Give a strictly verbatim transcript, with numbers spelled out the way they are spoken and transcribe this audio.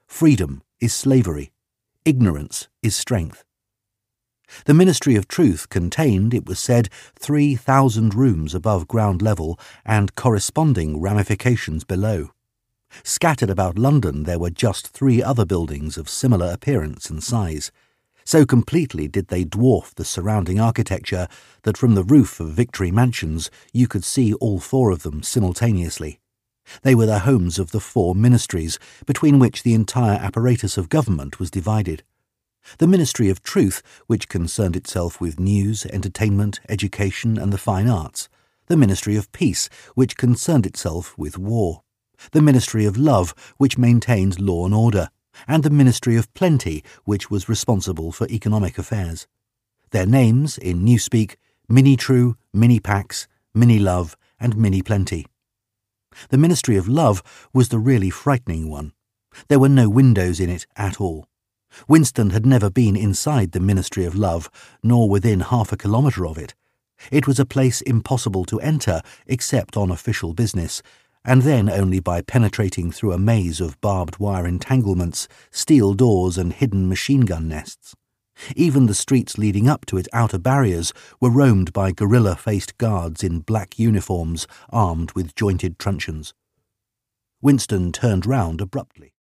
Freedom is slavery. Ignorance is strength. The Ministry of Truth contained, it was said, three thousand rooms above ground level and corresponding ramifications below. Scattered about London there were just three other buildings of similar appearance and size. So completely did they dwarf the surrounding architecture that from the roof of Victory Mansions you could see all four of them simultaneously. They were the homes of the four ministries, between which the entire apparatus of government was divided. The Ministry of Truth, which concerned itself with news, entertainment, education and the fine arts. The Ministry of Peace, which concerned itself with war. The Ministry of Love, which maintained law and order. And the Ministry of Plenty, which was responsible for economic affairs. Their names, in Newspeak, Mini-True, Mini-Pax, Mini-Love and Mini-Plenty. The Ministry of Love was the really frightening one. There were no windows in it at all. Winston had never been inside the Ministry of Love, nor within half a kilometre of it. It was a place impossible to enter except on official business, and then only by penetrating through a maze of barbed wire entanglements, steel doors and hidden machine-gun nests. Even the streets leading up to its outer barriers were roamed by gorilla-faced guards in black uniforms armed with jointed truncheons. Winston turned round abruptly.